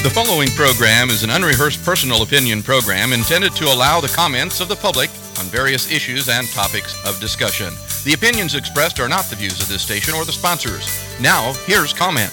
The following program is an unrehearsed personal opinion program intended to allow the comments of the public on various issues and topics of discussion. The opinions expressed are not the views of this station or the sponsors. Now, here's comment.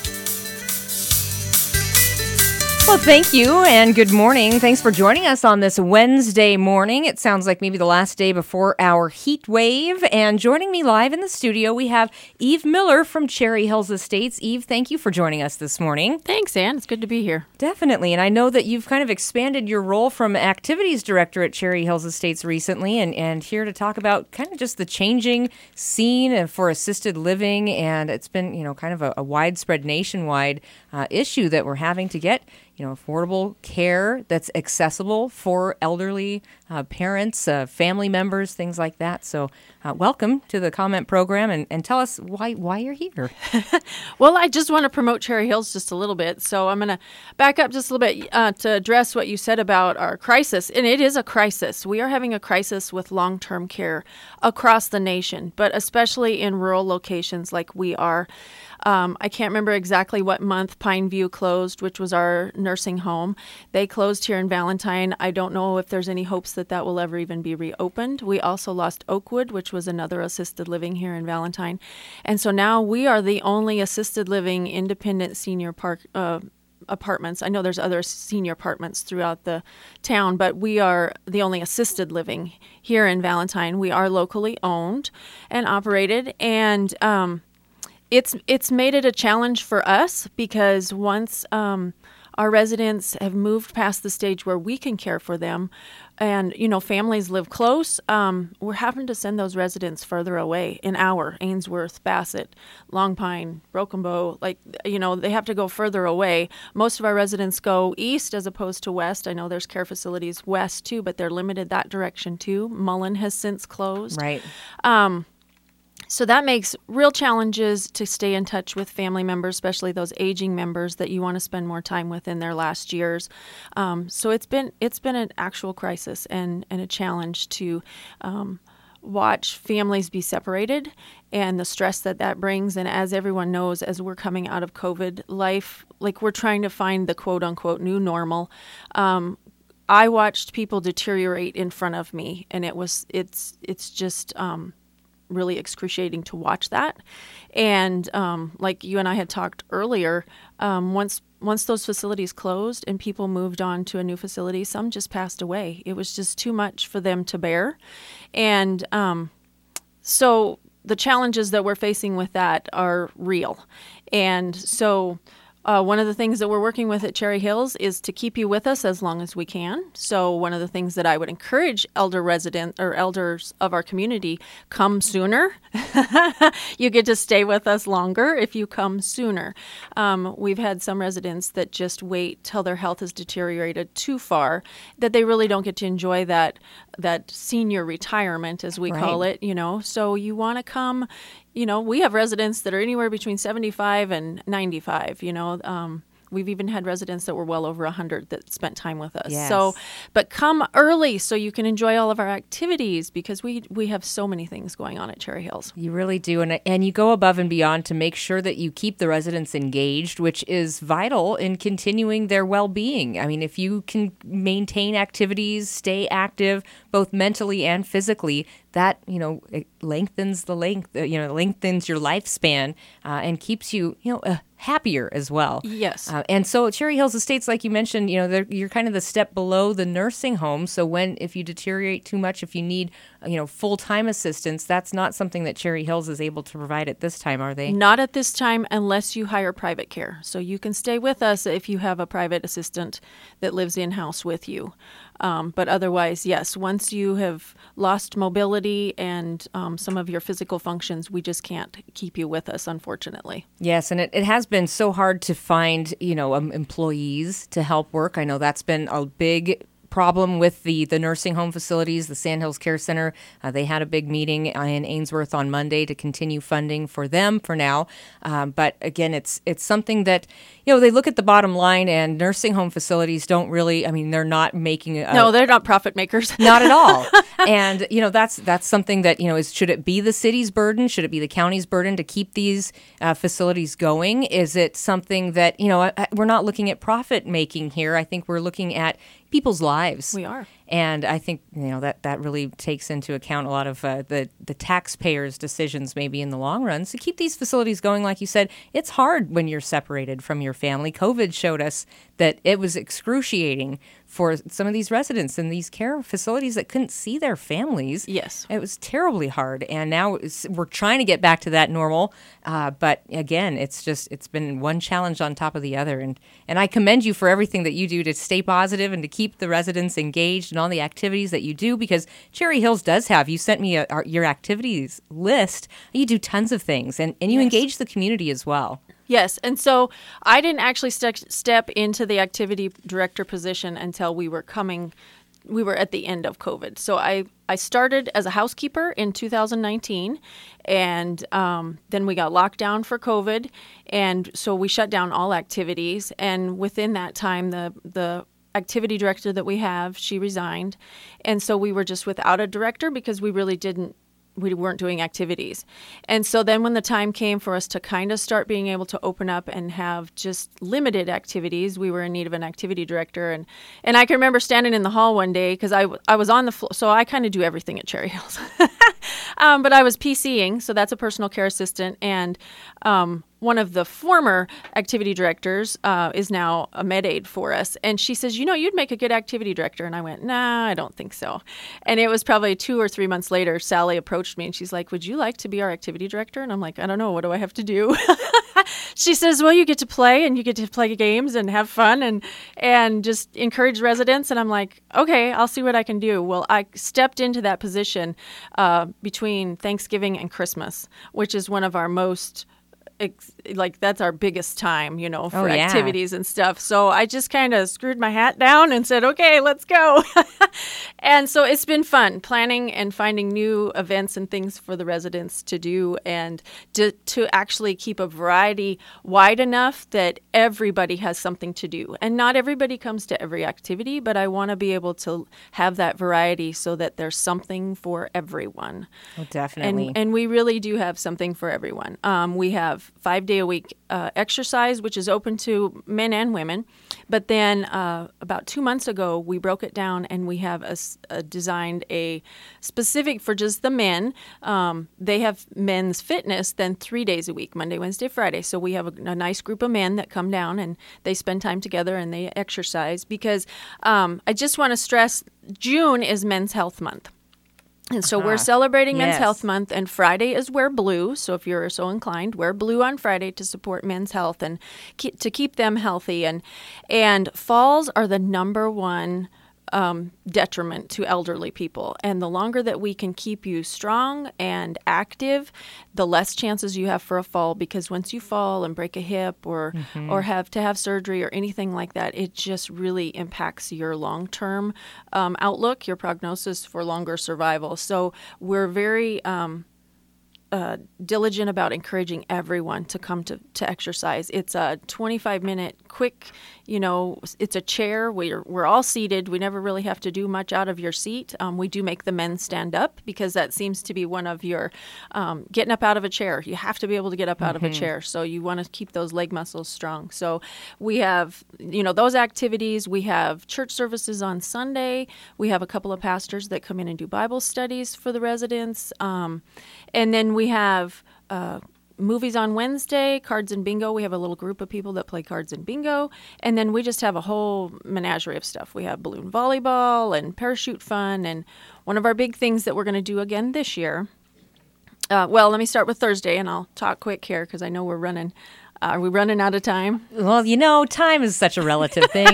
Well, thank you and good morning. Thanks for joining us on this Wednesday morning. It sounds like maybe the last day before our heat wave. And joining me live in the studio, we have Eve Miller from Cherry Hills Estates. Eve, thank you for joining us this morning. Thanks, Ann. It's good to be here. Definitely. And I know that you've kind of expanded your role from activities director at Cherry Hills Estates recently and here to talk about kind of just the changing scene for assisted living. And it's been, kind of a widespread nationwide issue that we're having to get affordable care that's accessible for elderly parents, family members, things like that. So welcome to the comment program and tell us why you're here. Well, I just want to promote Cherry Hills just a little bit. So I'm going to back up just a little bit to address what you said about our crisis. And it is a crisis. We are having a crisis with long-term care across the nation, but especially in rural locations like we are. I can't remember exactly what month Pineview closed, which was our nursing home. They closed here in Valentine. I don't know if there's any hopes that will ever even be reopened. We also lost Oakwood, which was another assisted living here in Valentine. And so now we are the only assisted living independent senior apartments. I know there's other senior apartments throughout the town, but we are the only assisted living here in Valentine. We are locally owned and operated, and It's made it a challenge for us because once our residents have moved past the stage where we can care for them and, families live close, we're having to send those residents further away in Ainsworth, Bassett, Long Pine, Broken Bow. They have to go further away. Most of our residents go east as opposed to west. I know there's care facilities west too, but they're limited that direction too. Mullen has since closed. Right. So that makes real challenges to stay in touch with family members, especially those aging members that you want to spend more time with in their last years. So it's been an actual crisis and a challenge to watch families be separated and the stress that brings. And as everyone knows, as we're coming out of COVID, life, we're trying to find the quote unquote new normal. I watched people deteriorate in front of me, and it's just really excruciating to watch that. And like you and I had talked earlier, once those facilities closed and people moved on to a new facility, some just passed away. It was just too much for them to bear. And so the challenges that we're facing with that are real. And so one of the things that we're working with at Cherry Hills is to keep you with us as long as we can. So one of the things that I would encourage elders of our community, come sooner. You get to stay with us longer if you come sooner. We've had some residents that just wait till their health has deteriorated too far, that they really don't get to enjoy that senior retirement, as we call it, So you want to come. We have residents that are anywhere between 75 and 95, We've even had residents that were well over 100 that spent time with us. Yes. So, but come early so you can enjoy all of our activities because we have so many things going on at Cherry Hills. You really do. And you go above and beyond to make sure that you keep the residents engaged, which is vital in continuing their well-being. I mean, if you can maintain activities, stay active, both mentally and physically, that, it lengthens lengthens your lifespan and keeps you, happier as well. Yes. And so Cherry Hills Estates, like you mentioned, you're kind of the step below the nursing home. So if you deteriorate too much, if you need, full-time assistance, that's not something that Cherry Hills is able to provide at this time, are they? Not at this time unless you hire private care. So you can stay with us if you have a private assistant that lives in-house with you. But otherwise, yes, once you have lost mobility and some of your physical functions, we just can't keep you with us, unfortunately. Yes, and it has been so hard to find, employees to help work. I know that's been a big problem with the nursing home facilities, the Sandhills Care Center. They had a big meeting in Ainsworth on Monday to continue funding for them for now. But again, it's something that, they look at the bottom line, and nursing home facilities don't really, they're not making no, they're not profit makers. Not at all. And, that's something that, should it be the city's burden? Should it be the county's burden to keep these facilities going? Is it something that, we're not looking at profit making here. I think we're looking at people's lives. We are. And I think, that really takes into account a lot of the taxpayers' decisions maybe in the long run. So keep these facilities going. Like you said, it's hard when you're separated from your family. COVID showed us that it was excruciating for some of these residents in these care facilities that couldn't see their families. Yes. It was terribly hard. And now we're trying to get back to that normal. But again, it's been one challenge on top of the other. And I commend you for everything that you do to stay positive and to keep the residents engaged in all the activities that you do, because Cherry Hills does have, you sent me your activities list. You do tons of things, and you Yes. engage the community as well. Yes, and so I didn't actually step into the activity director position until we were at the end of COVID. So I started as a housekeeper in 2019, and then we got locked down for COVID, and so we shut down all activities. And within that time, the activity director that we have, she resigned, and so we were just without a director because we weren't doing activities. And so then when the time came for us to kind of start being able to open up and have just limited activities, we were in need of an activity director. And I can remember standing in the hall one day because I was on the floor. So I kind of do everything at Cherry Hills. But I was PCing, so that's a personal care assistant. And one of the former activity directors is now a med aide for us. And she says, you'd make a good activity director. And I went, nah, I don't think so. And it was probably 2 or 3 months later, Sally approached me and she's like, would you like to be our activity director? And I'm like, I don't know. What do I have to do? She says, well, you get to play, and you get to play games and have fun and just encourage residents. And I'm like, okay, I'll see what I can do. Well, I stepped into that position between Thanksgiving and Christmas, which is one of our most that's our biggest time, for activities and stuff. So I just kind of screwed my hat down and said, okay, let's go. And so it's been fun planning and finding new events and things for the residents to do, and to actually keep a variety wide enough that everybody has something to do. And not everybody comes to every activity, but I want to be able to have that variety so that there's something for everyone. Oh, definitely. And we really do have something for everyone. We have 5-day-a-week exercise, which is open to men and women. But then about 2 months ago, we broke it down, and we have designed a specific for just the men. They have men's fitness then 3 days a week, Monday, Wednesday, Friday. So we have a nice group of men that come down, and they spend time together and they exercise, because I just want to stress June is Men's Health Month. And so we're celebrating Men's Health Month, and Friday is Wear Blue. So if you're so inclined, wear blue on Friday to support men's health and to keep them healthy. And falls are the number one detriment to elderly people. And the longer that we can keep you strong and active, the less chances you have for a fall, because once you fall and break a hip or have to have surgery or anything like that, it just really impacts your long-term outlook, your prognosis for longer survival. So we're very diligent about encouraging everyone to come to exercise. It's a 25-minute quick, it's a chair. We're all seated. We never really have to do much out of your seat. We do make the men stand up, because that seems to be one of your getting up out of a chair. You have to be able to get up out of a chair. So you want to keep those leg muscles strong. So we have, those activities. We have church services on Sunday. We have a couple of pastors that come in and do Bible studies for the residents. And then we have movies on Wednesday, cards and bingo. We have a little group of people that play cards and bingo. And then we just have a whole menagerie of stuff. We have balloon volleyball and parachute fun. And one of our big things that we're going to do again this year, let me start with Thursday, and I'll talk quick here because I know we're running. Are we running out of time? Well, time is such a relative thing.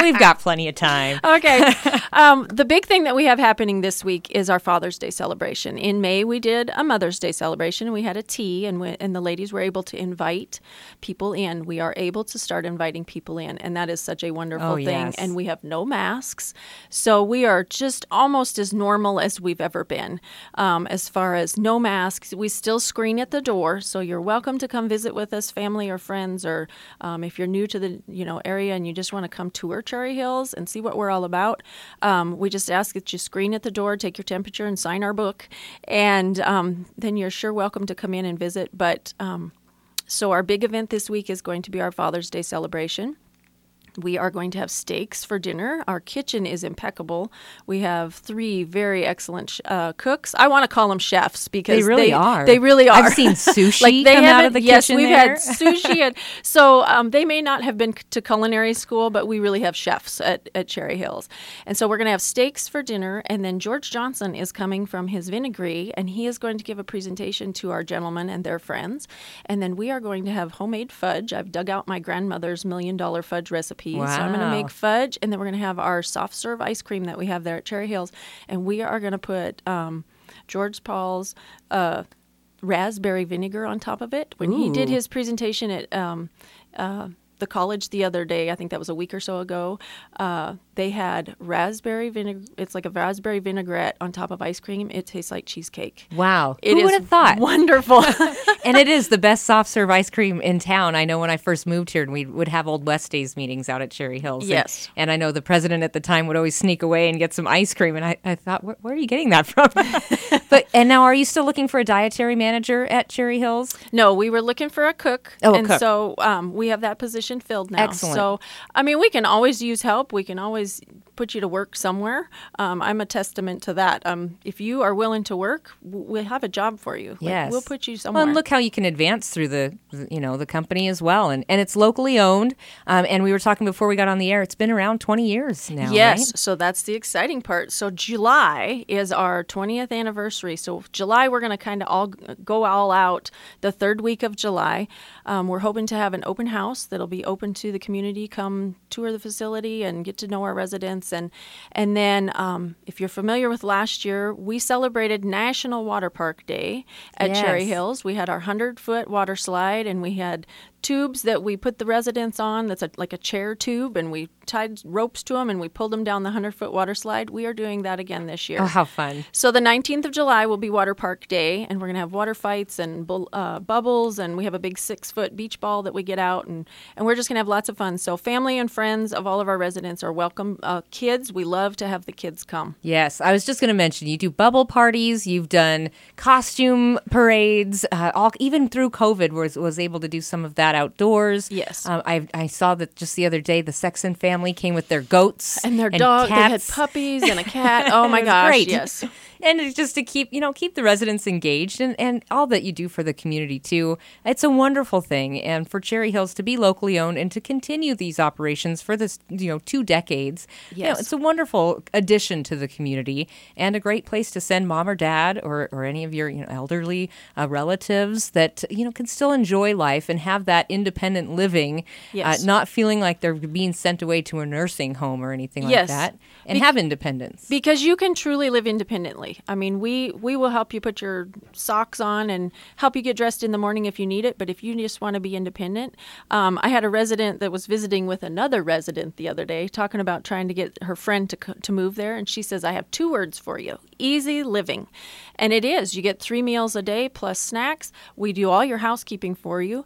We've got plenty of time. Okay. The big thing that we have happening this week is our Father's Day celebration. In May, we did a Mother's Day celebration. We had a tea, and the ladies were able to invite people in. We are able to start inviting people in, and that is such a wonderful thing. Yes. And we have no masks, so we are just almost as normal as we've ever been. As far as no masks, we still screen at the door, so you're welcome to come visit with us, family or friends, or if you're new to the area and you just want to come tour Cherry Hills and see what we're all about. We just ask that you screen at the door, take your temperature, and sign our book, and then you're sure welcome to come in and visit. But so our big event this week is going to be our Father's Day celebration. We are going to have steaks for dinner. Our kitchen is impeccable. We have 3 very excellent cooks. I want to call them chefs because they really are. They really are. I've seen sushi come out of the kitchen. Yes, we've there. had sushi. So they may not have been to culinary school, but we really have chefs at Cherry Hills. And so we're going to have steaks for dinner. And then George Johnson is coming from his vinegary, and he is going to give a presentation to our gentlemen and their friends. And then we are going to have homemade fudge. I've dug out my grandmother's $1 million fudge recipe. Wow. So I'm going to make fudge, and then we're going to have our soft serve ice cream that we have there at Cherry Hills, and we are going to put George Paul's raspberry vinegar on top of it. When he did his presentation at the college the other day, I think that was a week or so ago, they had raspberry vinegar. It's like a raspberry vinaigrette on top of ice cream. It tastes like cheesecake. Wow. Who would have thought? Wonderful. And it is the best soft serve ice cream in town. I know when I first moved here, and we would have Old West Days meetings out at Cherry Hills. Yes. And I know the president at the time would always sneak away and get some ice cream. And I thought, where are you getting that from? And now, are you still looking for a dietary manager at Cherry Hills? No, we were looking for a cook. Oh, a and cook. So we have that position filled now. Excellent. So, I mean, we can always use help. We can always put you to work somewhere. I'm a testament to that. If you are willing to work, we'll have a job for you. Yes. We'll put you somewhere. Well, and look how you can advance through the company as well. And it's locally owned. And we were talking before we got on the air, it's been around 20 years now, Yes, right? So that's the exciting part. So July is our 20th anniversary. So July, we're going to kind of go all out the 3rd week of July. We're hoping to have an open house that'll be open to the community. Come tour the facility and get to know our residents. And then if you're familiar with last year, we celebrated National Water Park Day at Cherry Hills. We had our 100-foot water slide, and we had tubes that we put the residents on. That's like a chair tube, and we tied ropes to them, and we pulled them down the 100-foot water slide. We are doing that again this year. Oh, how fun. So the 19th of July will be Water Park Day, and we're going to have water fights and bubbles, and we have a big 6-foot beach ball that we get out, and we're just going to have lots of fun. So family and friends of all of our residents are welcome. Kids, we love to have the kids come. Yes, I was just going to mention, you do bubble parties, you've done costume parades, even through COVID was able to do some of that outdoors. Yes. I saw that just the other day, the Sexton family came with their goats and their dog. cats. They had puppies and a cat. Oh my gosh! Great. Yes. And it's just to keep the residents engaged and all that you do for the community too. It's a wonderful thing. And for Cherry Hills to be locally owned and to continue these operations for this, 2 decades, Yes. it's a wonderful addition to the community and a great place to send mom or dad or any of your, elderly relatives that, can still enjoy life and have that independent living, Yes. not feeling like they're being sent away to a nursing home or anything like Yes. that, and have independence. Because you can truly live independently. I mean, we will help you put your socks on and help you get dressed in the morning if you need it. But if you just want to be independent, I had a resident that was visiting with another resident the other day talking about trying to get her friend to move there. And she says, I have 2 words for you: easy living. And it is. You get 3 meals a day plus snacks. We do all your housekeeping for you.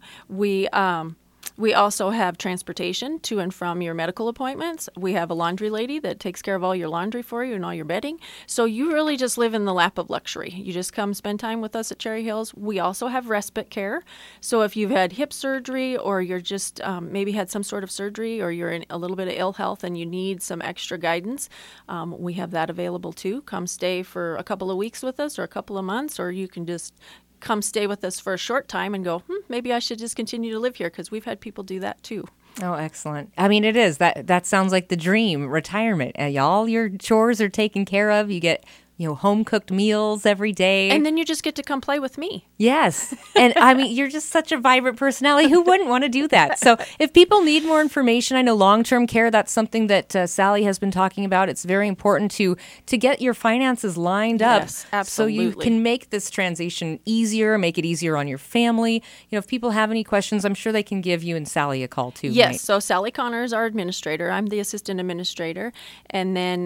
We also have transportation to and from your medical appointments. We have a laundry lady that takes care of all your laundry for you and all your bedding. So you really just live in the lap of luxury. You just come spend time with us at Cherry Hills. We also have respite care. So if you've had hip surgery or you're just maybe had some sort of surgery or you're in a little bit of ill health and you need some extra guidance, we have that available too. Come stay for a couple of weeks with us or a couple of months, or you can just come stay with us for a short time and go, maybe I should just continue to live here, because we've had people do that too. Oh, excellent. I mean, it is. That sounds like the dream, retirement. All your chores are taken care of. You get, home cooked meals every day. And then you just get to come play with me. Yes. And I mean, you're just such a vibrant personality. Who wouldn't want to do that? So if people need more information, I know long-term care, that's something that Sally has been talking about. It's very important to get your finances lined up. Yes, absolutely. So you can make this transition easier, make it easier on your family. If people have any questions, I'm sure they can give you and Sally a call too. Yes. Right? So Sally Connor is our administrator. I'm the assistant administrator. And then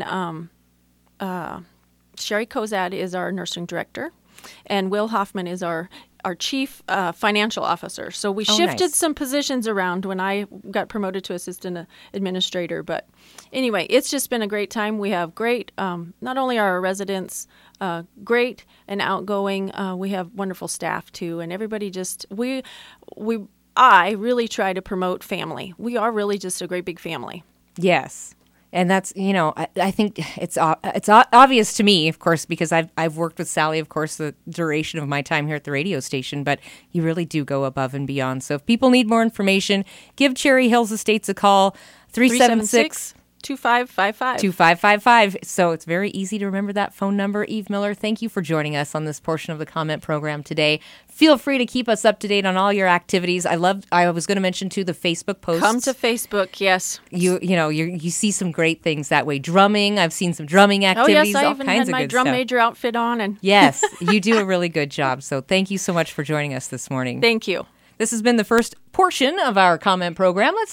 Sherry Kozad is our nursing director, and Will Hoffman is our chief financial officer. So we shifted some positions around when I got promoted to assistant administrator. But anyway, it's just been a great time. We have great, not only are our residents great and outgoing, we have wonderful staff too, and everybody just I really try to promote family. We are really just a great big family. Yes. And that's, I think it's obvious to me, of course, because I've worked with Sally, of course, the duration of my time here at the radio station, but you really do go above and beyond. So if people need more information, give Cherry Hills Estates a call, 376 2555. 2555. So it's very easy to remember that phone number. Eve Miller, thank you for joining us on this portion of the comment program today. Feel free to keep us up to date on all your activities. I was going to mention too the Facebook posts. Come to Facebook, yes. You see some great things that way. Drumming, I've seen some drumming activities. Oh yes, I all even kinds had my of good drum stuff. major outfit on, and Yes, you do a really good job. So thank you so much for joining us this morning. Thank you. This has been the first portion of our comment program. Let's